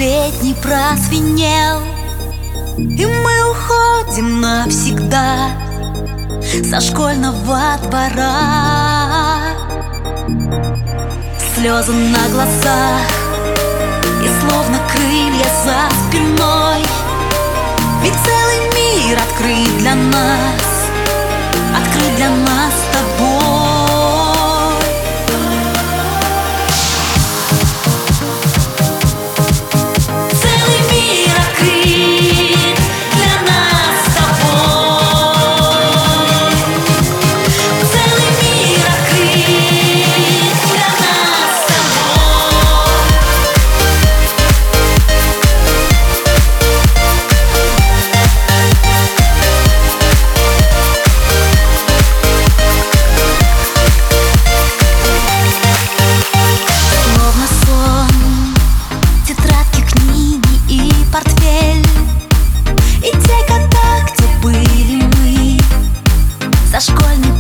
последний прозвенел, и мы уходим навсегда со школьного двора. Слезы на глазах и словно крылья за спиной, ведь целый мир открыт для нас, открыт для нас с тобой. Портфель и те года, где были мы, за школьный